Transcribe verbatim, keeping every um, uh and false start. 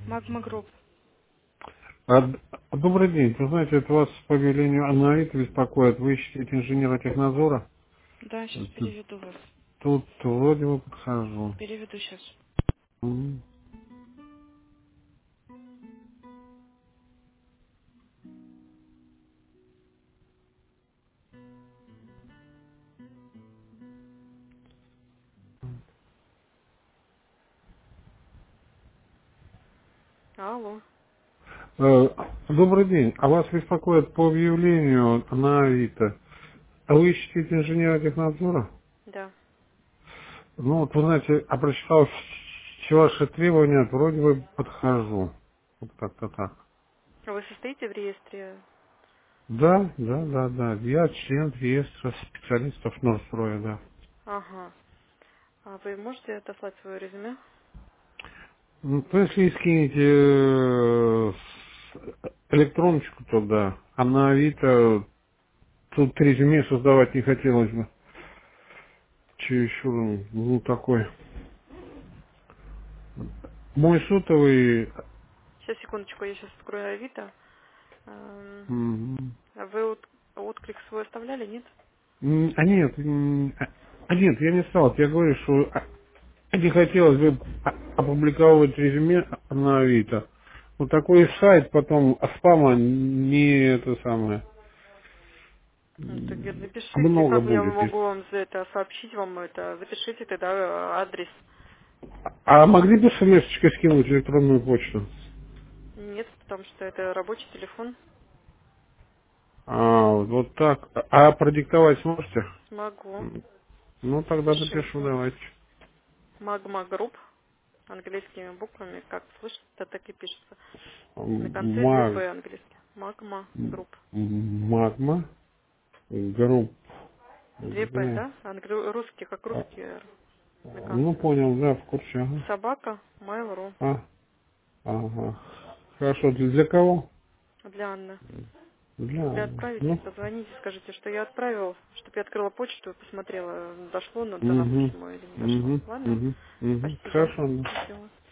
Магма Групп. А, д- добрый день. Вы знаете, это вас по велению Анаита беспокоит. Вы ищете инженера технадзора? Да, сейчас Тут, переведу вас. тут вроде бы подхожу. Переведу сейчас. М. Алло. Э, Добрый день. А вас беспокоит по объявлению на Авито. А вы ищете инженера технадзора? Да. Ну, вот вы знаете, а прочитал все ваши требования, вроде бы подхожу. Вот как-то так. А вы состоите в реестре? Да, да, да, да. Я член реестра специалистов Норстроя, да. Ага. А вы можете отослать свое резюме? Ну, то если скинете э, с- электроночку, то да. А на Авито тут резюме создавать не хотелось бы. Чересчур, ну, такой. Мой сотовый... Сейчас, секундочку, я сейчас открою Авито. Эм, м, А вы от- отклик свой оставляли, нет? м, А нет, м, а а нет, я не стал. Я говорю, что а, не хотелось бы а- опубликовывать резюме на Авито. Вот такой сайт потом а спама не это самое. Ну, так и м, напишите, Много как я будет. могу вам за это сообщить вам это. Запишите тогда э, адрес. А могли бы смс-очкой скинуть электронную почту? Нет, потому что это рабочий телефон. А, вот вот так. А продиктовать сможете? Смогу. М, Ну, тогда напишу, Пишите. давайте. Магма Групп. Английскими буквами, как слышится, так и пишется. На конце две Маг... П английский. Магма Групп. Магма. Групп. Две П, Г. да? Англи- Русский, как А, русский р на Ну, конце. понял, да, в курсе. Ага. Собака, Mail.ru. А, ага. Хорошо, для, для кого? Для Анны. Если Для... отправите, Ну, позвоните, скажите, что я отправил, чтобы я открыла почту и посмотрела, дошло на- до нас угу, письмо или не дошло. угу, Ладно? угу, угу. Спасибо. Хорошо, да. До свидания.